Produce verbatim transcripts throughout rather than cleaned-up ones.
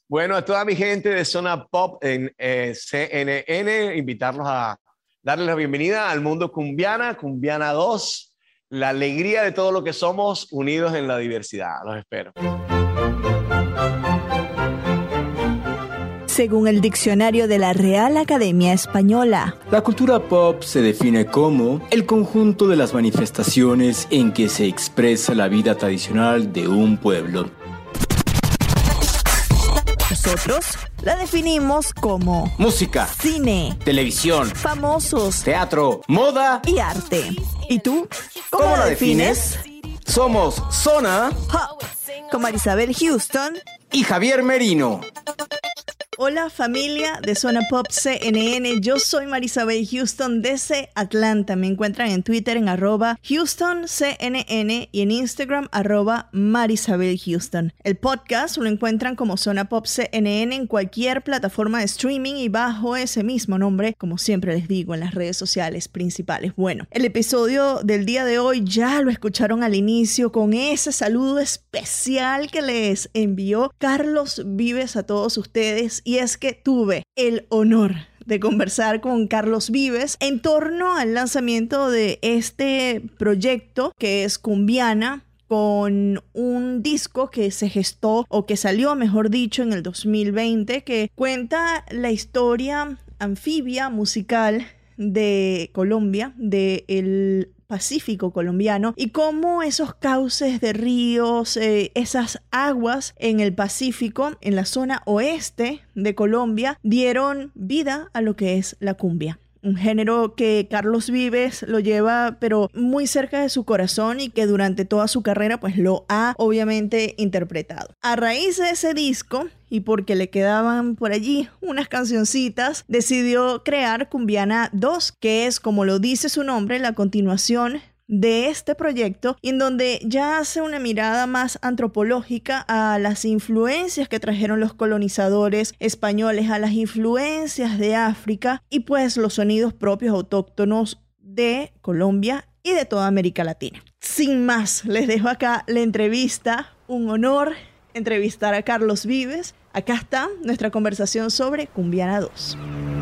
Bueno, a toda mi gente de Zona Pop en eh, C N N, invitarlos a darles la bienvenida al mundo Cumbiana, Cumbiana dos, la alegría de todo lo que somos, unidos en la diversidad. Los espero. Según el diccionario de la Real Academia Española, la cultura pop se define como el conjunto de las manifestaciones en que se expresa la vida tradicional de un pueblo. Nosotros la definimos como música, cine, televisión, famosos, teatro, moda y arte. ¿Y tú? ¿Cómo, ¿Cómo la la defines? defines? Somos Zona Pop con Marisabel Houston y Javier Merino. Hola familia de Zona Pop C N N, yo soy Marisabel Houston desde Atlanta. Me encuentran en Twitter en arroba Houston C N N y en Instagram arroba Marisabel Houston. El podcast lo encuentran como Zona Pop C N N en cualquier plataforma de streaming y bajo ese mismo nombre, como siempre les digo, en las redes sociales principales. Bueno, el episodio del día de hoy ya lo escucharon al inicio con ese saludo especial que les envió Carlos Vives a todos ustedes. Y es que tuve el honor de conversar con Carlos Vives en torno al lanzamiento de este proyecto que es Cumbiana, con un disco que se gestó o que salió, mejor dicho, en el dos mil veinte, que cuenta la historia anfibia musical de Colombia, de el Pacífico colombiano, y cómo esos cauces de ríos, eh, esas aguas en el Pacífico, en la zona oeste de Colombia, dieron vida a lo que es la cumbia. Un género que Carlos Vives lo lleva pero muy cerca de su corazón y que durante toda su carrera pues lo ha obviamente interpretado. A raíz de ese disco y porque le quedaban por allí unas cancioncitas, decidió crear Cumbiana dos, que es, como lo dice su nombre, la continuación de este proyecto, en donde ya hace una mirada más antropológica a las influencias que trajeron los colonizadores españoles, a las influencias de África y pues los sonidos propios autóctonos de Colombia y de toda América Latina. Sin más, les dejo acá la entrevista. Un honor entrevistar a Carlos Vives. Acá está nuestra conversación sobre Cumbiana dos.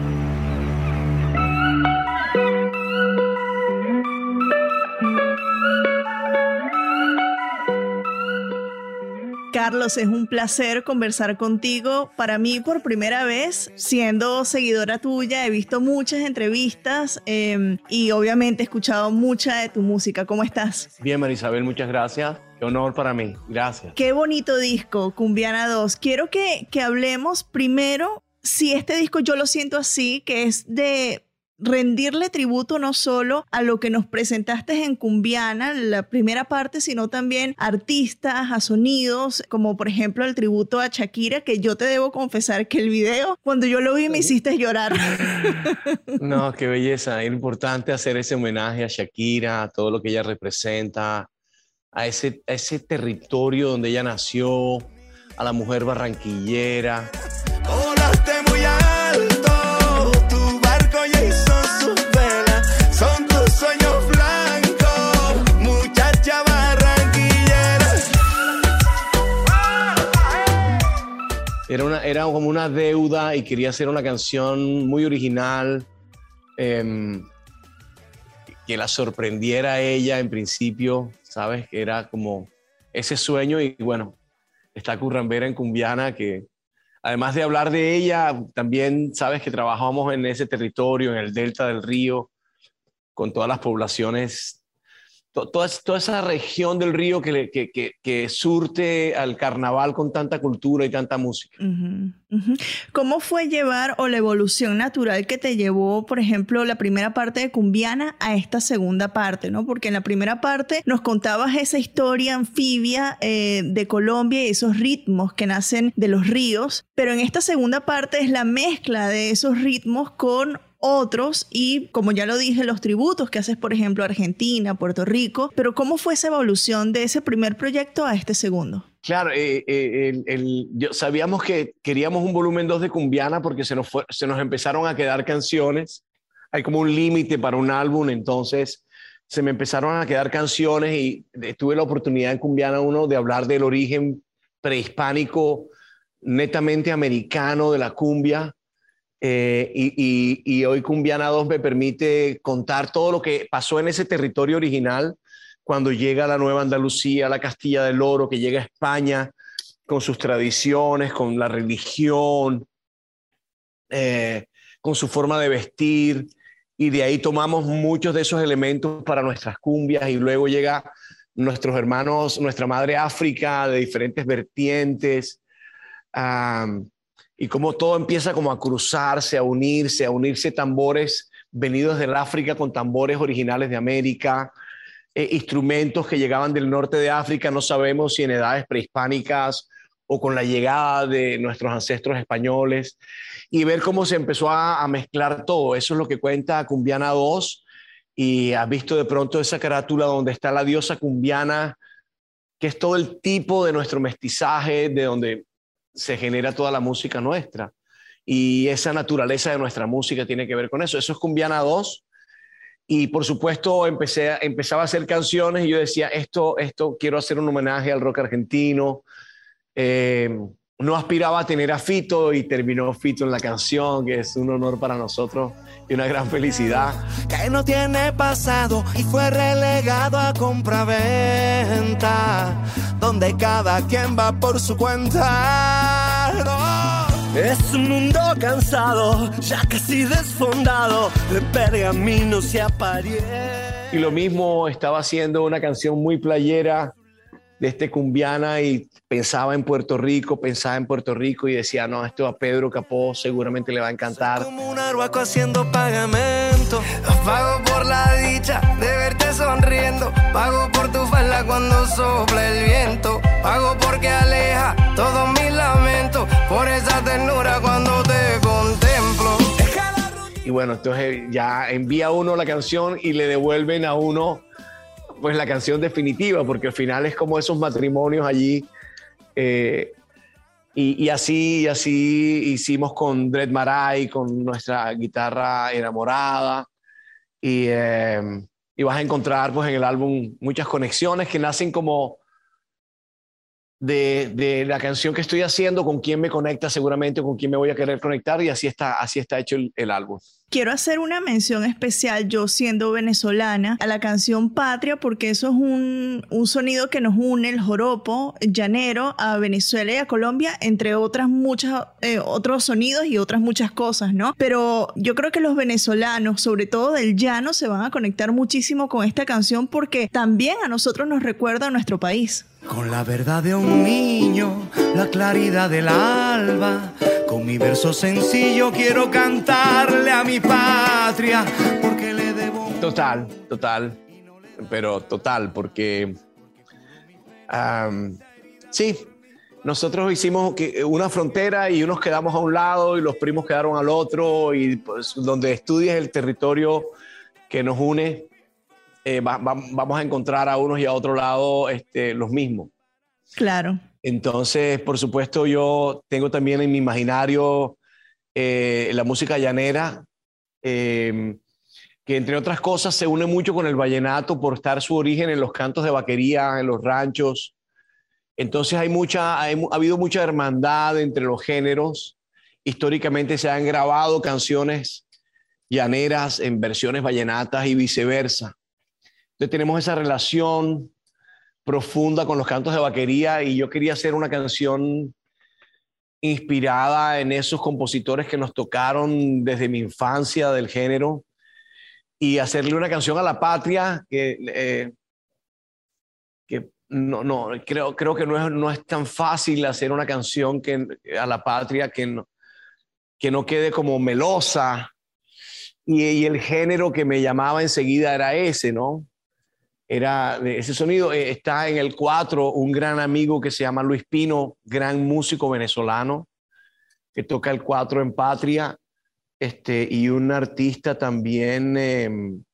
Carlos, es un placer conversar contigo. Para mí, por primera vez, siendo seguidora tuya, he visto muchas entrevistas eh, y obviamente he escuchado mucha de tu música. ¿Cómo estás? Bien, Marisabel, muchas gracias. Qué honor para mí. Gracias. Qué bonito disco, Cumbiana dos. Quiero que, que hablemos primero, si este disco yo lo siento así, que es de rendirle tributo no solo a lo que nos presentaste en Cumbiana, la primera parte, sino también a artistas, a sonidos, como por ejemplo el tributo a Shakira, que yo te debo confesar que el video, cuando yo lo vi, me hiciste llorar. No, qué belleza. Es importante hacer ese homenaje a Shakira, a todo lo que ella representa, a ese, a ese territorio donde ella nació, a la mujer barranquillera. Volaste muy alto, tu barco ya hizo sus velas, son tus sueños blancos, muchacha barranquillera. Era, una, era como una deuda y quería hacer una canción muy original, eh, que la sorprendiera a ella en principio, ¿sabes? Que era como ese sueño y bueno, está Currambera en Cumbiana, que además de hablar de ella, también sabes que trabajamos en ese territorio, en el delta del río, con todas las poblaciones, to, toda, toda esa región del río que, que, que, que surte al carnaval con tanta cultura y tanta música. Uh-huh, uh-huh. ¿Cómo fue llevar o la evolución natural que te llevó, por ejemplo, la primera parte de Cumbiana a esta segunda parte, ¿no? Porque en la primera parte nos contabas esa historia anfibia eh, de Colombia y esos ritmos que nacen de los ríos, pero en esta segunda parte es la mezcla de esos ritmos con otros y, como ya lo dije, los tributos que haces, por ejemplo, a Argentina, Puerto Rico. Pero ¿cómo fue esa evolución de ese primer proyecto a este segundo? Claro, eh, eh, el, el, yo, sabíamos que queríamos un volumen dos de Cumbiana porque se nos, fue, se nos empezaron a quedar canciones. Hay como un límite para un álbum, entonces se me empezaron a quedar canciones y tuve la oportunidad en Cumbiana uno de hablar del origen prehispánico netamente americano de la cumbia. Eh, y, y, y hoy Cumbiana dos me permite contar todo lo que pasó en ese territorio original cuando llega la Nueva Andalucía, la Castilla del Oro, que llega a España con sus tradiciones, con la religión, eh, con su forma de vestir, y de ahí tomamos muchos de esos elementos para nuestras cumbias, y luego llega nuestros hermanos, nuestra madre África, de diferentes vertientes, um, y cómo todo empieza como a cruzarse, a unirse, a unirse tambores venidos del África con tambores originales de América, eh, instrumentos que llegaban del norte de África, no sabemos si en edades prehispánicas o con la llegada de nuestros ancestros españoles, y ver cómo se empezó a, a mezclar todo. Eso es lo que cuenta Cumbiana dos, y has visto de pronto esa carátula donde está la diosa cumbiana, que es todo el tipo de nuestro mestizaje, de donde se genera toda la música nuestra, y esa naturaleza de nuestra música tiene que ver con eso. Eso es Cumbiana dos, y por supuesto empecé, empezaba a hacer canciones y yo decía, esto, esto quiero hacer un homenaje al rock argentino. Eh, no aspiraba a tener a Fito, y terminó Fito en la canción, que es un honor para nosotros y una gran felicidad. Que no tiene pasado y fue relegado a compra-venta, donde cada quien va por su cuenta. No. Es un mundo cansado, ya casi desfondado, de pergaminos y apariencias. Y lo mismo, estaba haciendo una canción muy playera de este Cumbiana, y pensaba en Puerto Rico, pensaba en Puerto Rico y decía, no, esto a Pedro Capó seguramente le va a encantar. Soy como un arhuaco haciendo pagamento, pago por la dicha de verte sonriendo, pago por tu falda cuando sopla el viento, pago porque aleja todos mis lamentos, por esa ternura cuando te contemplo. Y bueno, entonces ya envía uno la canción y le devuelven a uno pues la canción definitiva, porque al final es como esos matrimonios allí, eh, y, y así y así hicimos con Dred Maray, con nuestra guitarra enamorada, y, eh, y vas a encontrar pues en el álbum muchas conexiones que nacen como de, de la canción que estoy haciendo, con quién me conecta seguramente, con quién me voy a querer conectar, y así está, así está hecho el, el álbum. Quiero hacer una mención especial, yo siendo venezolana, a la canción Patria, porque eso es un, un sonido que nos une, el joropo llanero, a Venezuela y a Colombia, entre otras muchas, eh, otros sonidos y otras muchas cosas, ¿no? Pero yo creo que los venezolanos, sobre todo del llano, se van a conectar muchísimo con esta canción, porque también a nosotros nos recuerda a nuestro país. Con la verdad de un niño, la claridad del alba, con mi verso sencillo quiero cantarle a mi patria, porque le debo... Total, total, pero total, porque um, sí, nosotros hicimos una frontera y unos quedamos a un lado y los primos quedaron al otro, y pues donde estudies el territorio que nos une, Eh, va, va, vamos a encontrar a unos y a otro lado este, los mismos. Claro. Entonces, por supuesto, yo tengo también en mi imaginario eh, la música llanera, eh, que entre otras cosas se une mucho con el vallenato por estar su origen en los cantos de vaquería, en los ranchos. Entonces hay mucha, hay, ha habido mucha hermandad entre los géneros. Históricamente se han grabado canciones llaneras en versiones vallenatas y viceversa. Entonces tenemos esa relación profunda con los cantos de vaquería, y yo quería hacer una canción inspirada en esos compositores que nos tocaron desde mi infancia del género, y hacerle una canción a la patria que, eh, que no, no, creo, creo que no es, no es tan fácil hacer una canción que, a la patria que no, que no quede como melosa, y, y el género que me llamaba enseguida era ese, ¿no? Era ese sonido. Está en el cuatro un gran amigo que se llama Luis Pino, gran músico venezolano, que toca el cuatro en Patria, este, y un artista también eh,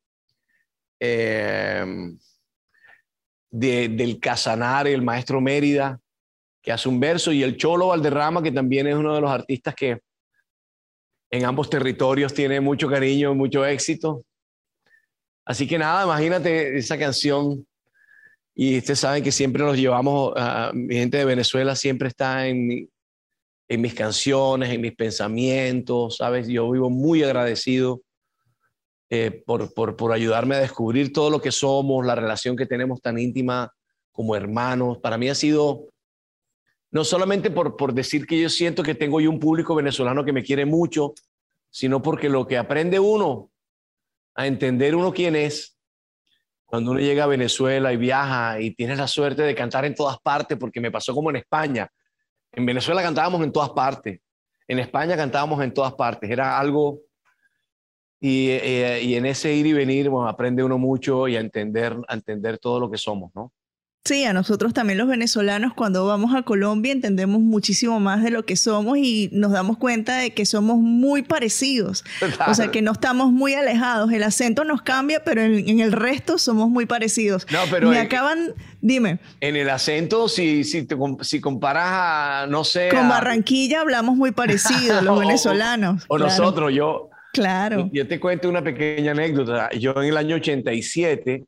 eh, de, del Casanare, el maestro Mérida, que hace un verso, y el Cholo Valderrama, que también es uno de los artistas que en ambos territorios tiene mucho cariño, mucho éxito. Así que nada, imagínate esa canción, y ustedes saben que siempre nos llevamos, uh, mi gente de Venezuela siempre está en, en mis canciones, en mis pensamientos, ¿sabes? Yo vivo muy agradecido eh, por, por, por ayudarme a descubrir todo lo que somos, la relación que tenemos tan íntima como hermanos. Para mí ha sido, no solamente por, por decir que yo siento que tengo yo un público venezolano que me quiere mucho, sino porque lo que aprende uno a entender uno quién es, cuando uno llega a Venezuela y viaja y tienes la suerte de cantar en todas partes, porque me pasó como en España. En Venezuela cantábamos en todas partes, en España cantábamos en todas partes, era algo, y, y, y en ese ir y venir, bueno, aprende uno mucho y a entender, a entender todo lo que somos, ¿no? Sí, a nosotros también los venezolanos cuando vamos a Colombia entendemos muchísimo más de lo que somos y nos damos cuenta de que somos muy parecidos. Claro. O sea, que no estamos muy alejados. El acento nos cambia, pero en, en el resto somos muy parecidos. No, pero Me en, acaban... Dime. En el acento, si, si, te, si comparas a, no sé... Con a... Barranquilla hablamos muy parecidos los venezolanos. O, o claro. nosotros, yo... Claro. Yo te cuento una pequeña anécdota. Yo en el año ochenta y siete...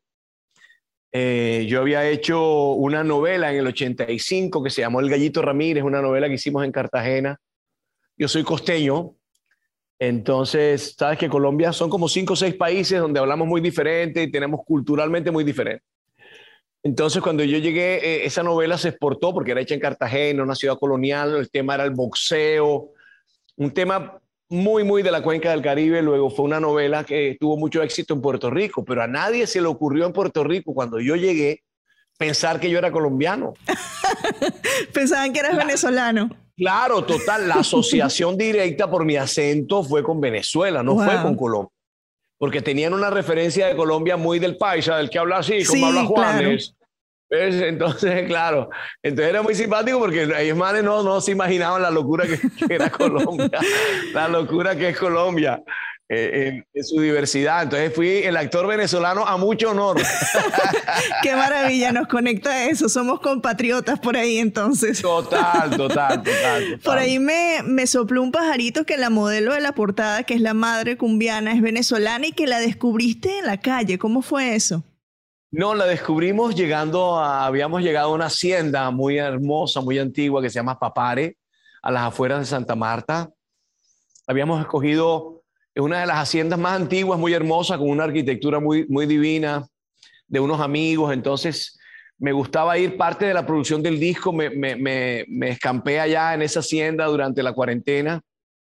Eh, yo había hecho una novela en el ochenta y cinco que se llamó El Gallito Ramírez, una novela que hicimos en Cartagena. Yo soy costeño, entonces, sabes que Colombia son como cinco o seis países donde hablamos muy diferente y tenemos culturalmente muy diferente. Entonces, cuando yo llegué, eh, esa novela se exportó porque era hecha en Cartagena, una ciudad colonial, el tema era el boxeo, un tema muy, muy de la cuenca del Caribe. Luego fue una novela que tuvo mucho éxito en Puerto Rico, pero a nadie se le ocurrió en Puerto Rico, cuando yo llegué, pensar que yo era colombiano. Pensaban que eras claro, venezolano. Claro, total. La asociación directa por mi acento fue con Venezuela, no wow. fue con Colombia. Porque tenían una referencia de Colombia muy del paisa, del que habla así, como sí, habla Juanes. Claro. Entonces, claro, entonces era muy simpático porque ellos madres no, no se imaginaban la locura que, que era Colombia, la locura que es Colombia eh, en, en su diversidad. Entonces fui el actor venezolano a mucho honor. Qué maravilla, nos conecta eso, somos compatriotas por ahí entonces. Total, total, total. total. Por ahí me, me sopló un pajarito que la modelo de la portada, que es la madre cumbiana, es venezolana y que la descubriste en la calle. ¿Cómo fue eso? No, la descubrimos llegando a, habíamos llegado a una hacienda muy hermosa, muy antigua, que se llama Papare, a las afueras de Santa Marta. Habíamos escogido una de las haciendas más antiguas, muy hermosa, con una arquitectura muy, muy divina, de unos amigos. Entonces, me gustaba ir, parte de la producción del disco, me, me, me, me escampé allá en esa hacienda durante la cuarentena.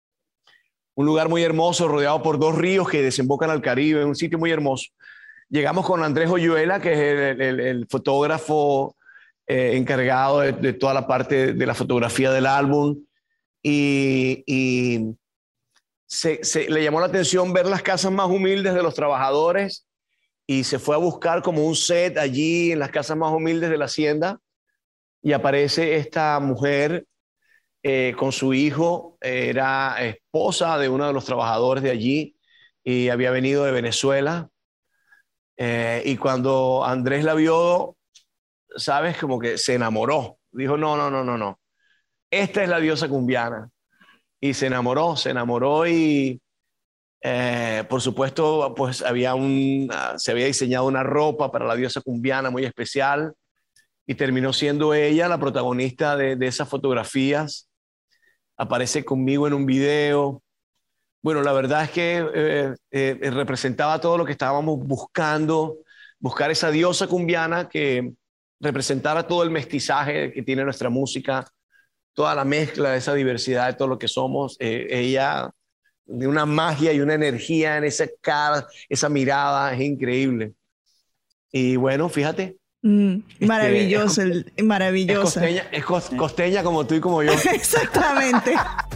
Un lugar muy hermoso, rodeado por dos ríos que desembocan al Caribe, un sitio muy hermoso. Llegamos con Andrés Oyuela, que es el, el, el fotógrafo eh, encargado de, de toda la parte de la fotografía del álbum, y, y se, se, le llamó la atención ver las casas más humildes de los trabajadores y se fue a buscar como un set allí en las casas más humildes de la hacienda y aparece esta mujer eh, con su hijo, era esposa de uno de los trabajadores de allí y había venido de Venezuela. Eh, y cuando Andrés la vio, sabes, como que se enamoró. Dijo, no, no, no, no, no. Esta es la diosa cumbiana. Y se enamoró, se enamoró y, eh, por supuesto, pues había un, se había diseñado una ropa para la diosa cumbiana muy especial y terminó siendo ella la protagonista de, de esas fotografías. Aparece conmigo en un video. Bueno, la verdad es que eh, eh, representaba todo lo que estábamos buscando, buscar esa diosa cumbiana que representara todo el mestizaje que tiene nuestra música, toda la mezcla de esa diversidad de todo lo que somos. Eh, ella, de una magia y una energía en esa cara, esa mirada, es increíble. Y bueno, fíjate. Mm, maravilloso, este, es, maravilloso. Es costeña, es costeña como tú y como yo. Exactamente.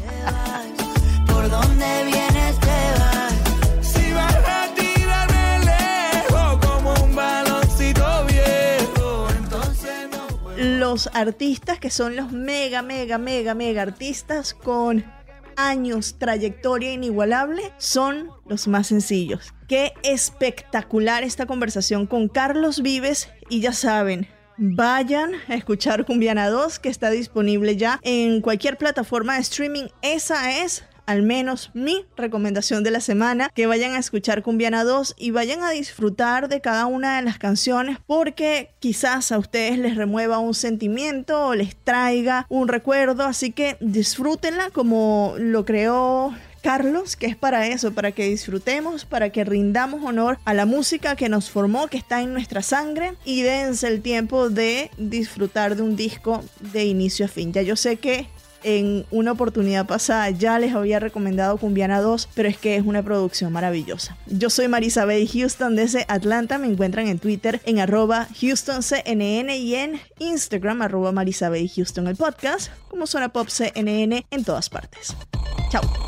¿Por dónde vienes te vas? Si vas a tirarme lejos como un baloncito viejo, entonces no. Los artistas que son los mega, mega, mega, mega artistas con años, trayectoria inigualable, son los más sencillos. Qué espectacular esta conversación con Carlos Vives y ya saben, vayan a escuchar Cumbiana dos, que está disponible ya en cualquier plataforma de streaming. Esa es al menos mi recomendación de la semana, que vayan a escuchar Cumbiana dos y vayan a disfrutar de cada una de las canciones, porque quizás a ustedes les remueva un sentimiento o les traiga un recuerdo, así que disfrútenla como lo creó Carlos, que es para eso, para que disfrutemos, para que rindamos honor a la música que nos formó, que está en nuestra sangre, y dense el tiempo de disfrutar de un disco de inicio a fin. Ya yo sé que en una oportunidad pasada ya les había recomendado Cumbiana dos, pero es que es una producción maravillosa. Yo soy Marisabel Houston desde Atlanta. Me encuentran en Twitter en arroba HoustonCNN y en Instagram arroba Marisabel Houston el podcast, como Zona Pop C N N en todas partes. Chao.